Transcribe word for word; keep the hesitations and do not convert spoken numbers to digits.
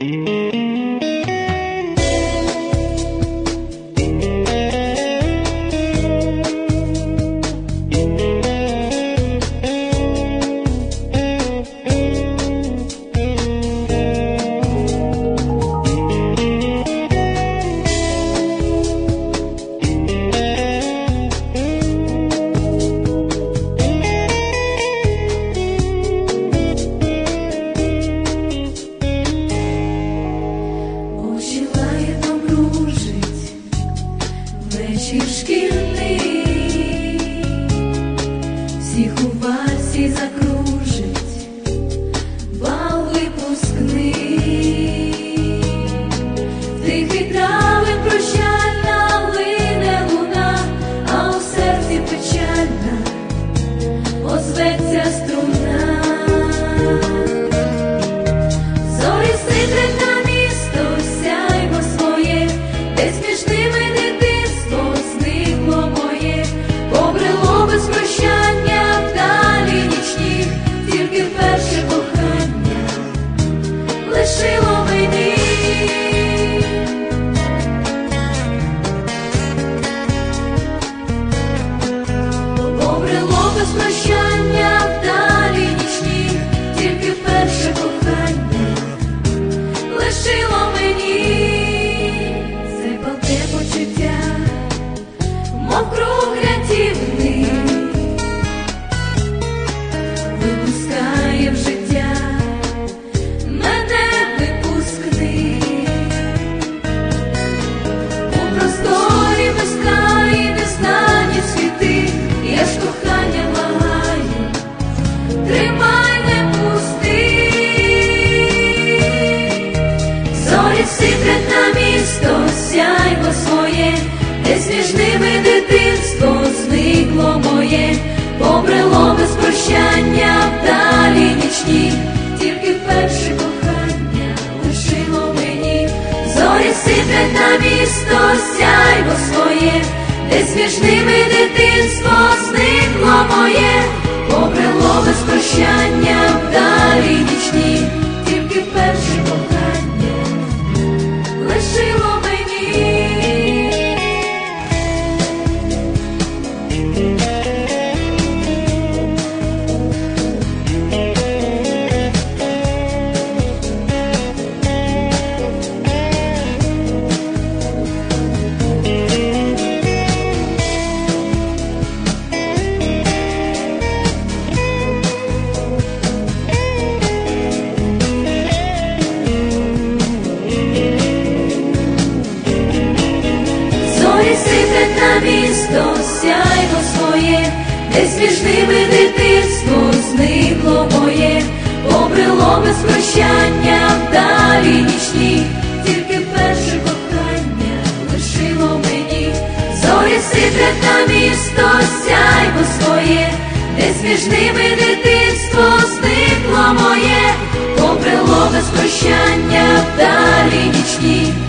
Вечір шкільний, всіх у вальсі закружить, бал випускний, тихий травень прощальна лине луна, а у серці печальна озветься струна. Зорі сиплять на місто сяйво своє, десь між ними лишило мені. Побрело без прощання вдалі нічні, тільки перше кохання лишило мені. Це палке почуття, мов круг рятівний, випускає в життя сиплять на місто сяйво своє, десь між ними дитинство зникло моє, побрело без прощання вдалі нічні, тільки перше кохання лишило мені. Зорі сиплять на місто сяйво своє, десь між ними дитинство зникло моє, побрело без прощання вдалі нічні, тільки перше кохання лишило мені. Сиплять на місто сяйво своє, десь між ними дитинство зникло моє, побрело без прощання вдалі нічні, тільки перше кохання лишило мені. Зорі сиплять на місто сяйво своє, десь між ними дитинство зникло моє, побрело без прощання вдалі нічні,